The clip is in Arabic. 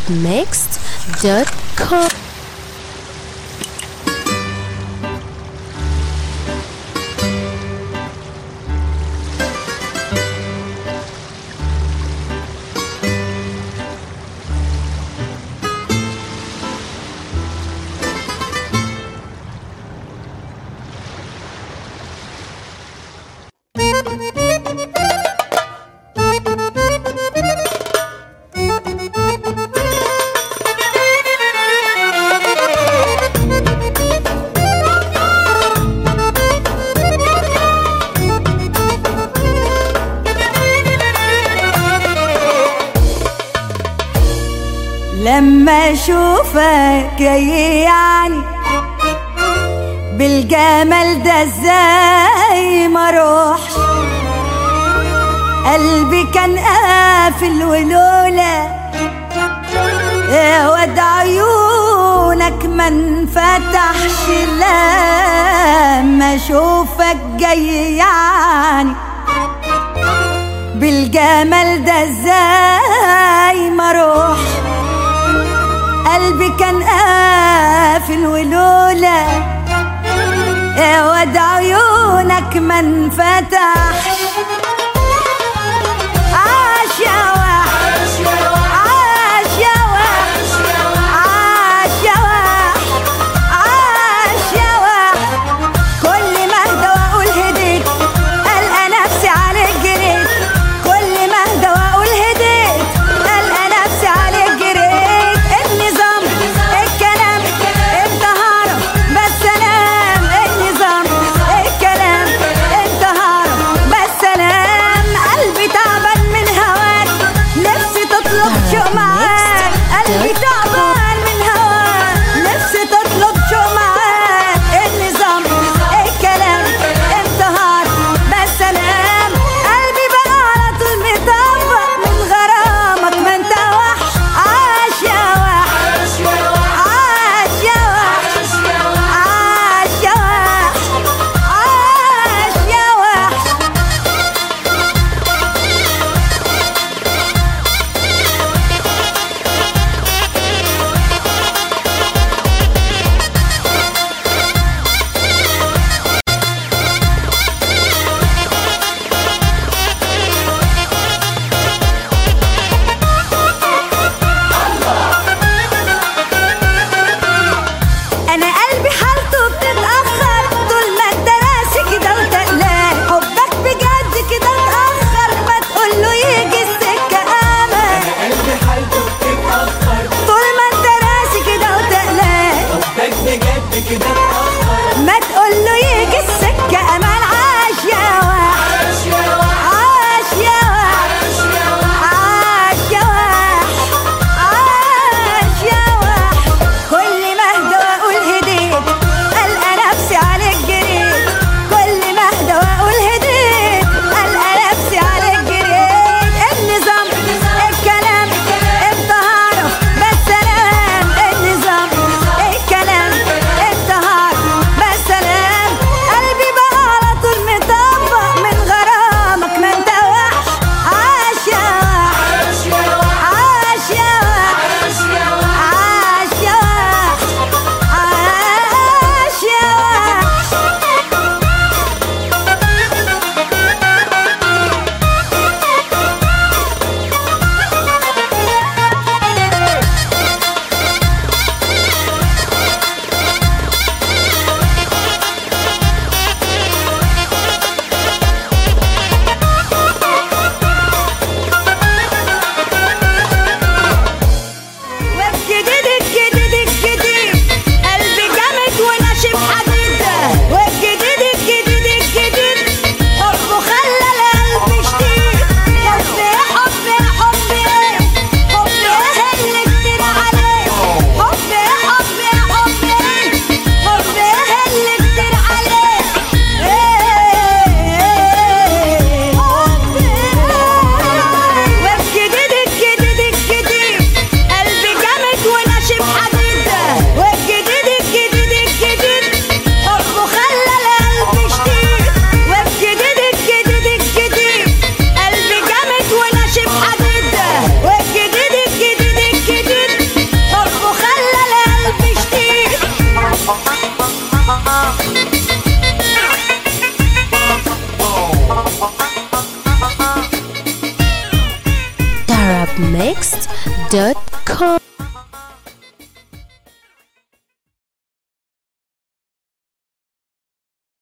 arabmixed.com. لما اشوفك جاي يعني بالجمال ده ازاي ما اروحش، قلبي كان قافل ولولا يا واد عيونك ما انفتحش. لما اشوفك جاي يعني بالجمال ده ازاي ما اروحش، قلبي كان قافل ولولا يا واد عيونك ما انفتحش. عاش يا وحش عاش يا وحش عاش يا وحش عاش يا وحش، كل ما اهدى واقول هديت القى نفسي عليك جريت، كل ما اهدى واقول هديت القى نفسي عليك جريت. النظام الكلام انت هرب بس انام، النظام الكلام انت هرب بس انام. Arabmixed.com